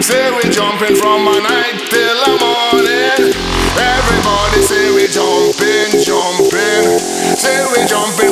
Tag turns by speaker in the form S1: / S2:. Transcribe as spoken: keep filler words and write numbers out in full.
S1: Say we jumping from a night till the morning. Everybody say we jumping, jumping. Say we jumping